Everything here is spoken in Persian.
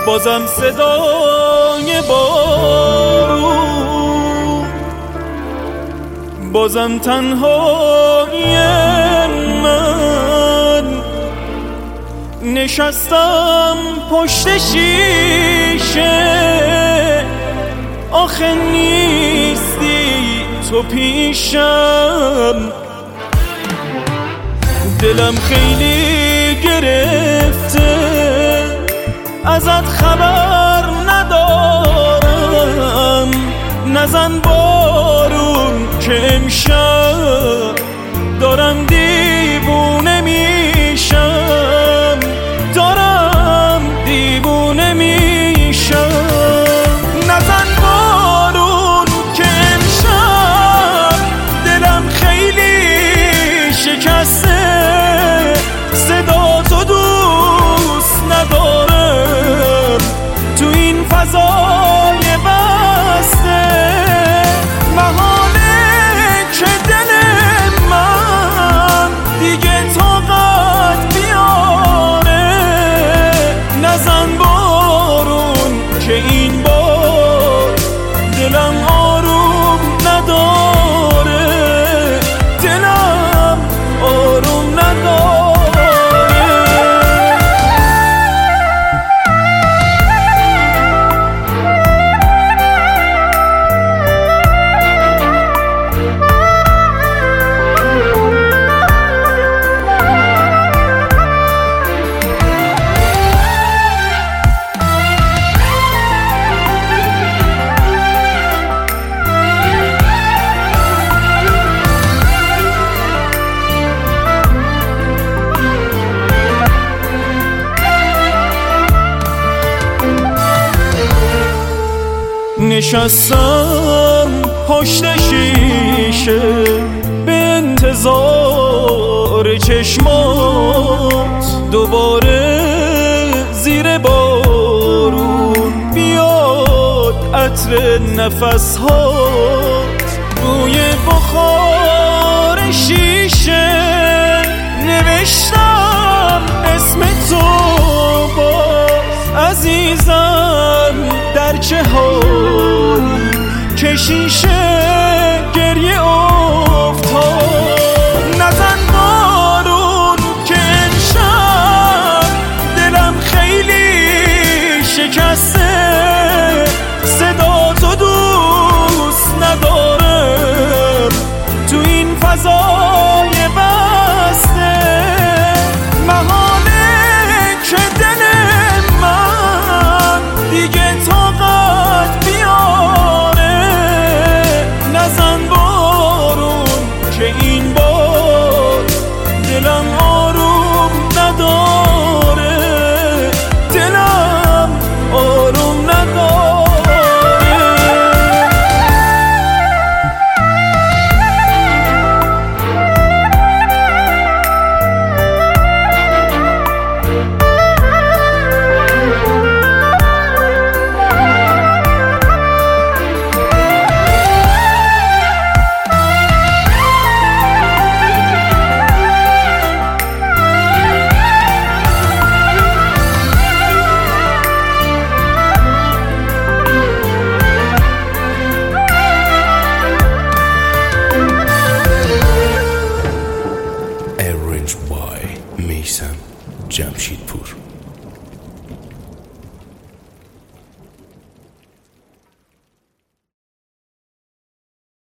بازم صدای بارون، بازم تنهای من نشستم پشت شیشه. آخه نیستی تو پیشم، دلم خیلی گرفته، ازت خبر ندارم. نزن بارون که امشب دارم دیوونه میشم، دارم دیوونه میشم. نزن بارون که امشب دلم خیلی شکسته، صدا تو دوست ندارم تو این فضای بسته. محاله که دل من دیگه طاقت بیاره. نزن بارون که این بار دلم آروم نداره، دلم آروم نداره. نشستم پشت شیشه به انتظار چشمات، دوباره زیر بارون بیاد عطر نفسهات. روی بخار شیشه نوشتم اسم تو باز، عزیزم در چه حالی که شیشه گریه افتاد. نزن بارون که امشب دلم خیلی شکسته، صدا تو دوست ندارم تو این فضای بسته. محاله که دل من دیگه طاقت بیاره. نزن بارون که این بار دلم آروم نداره، دلم آروم نداره. by میثم جمشیدپور.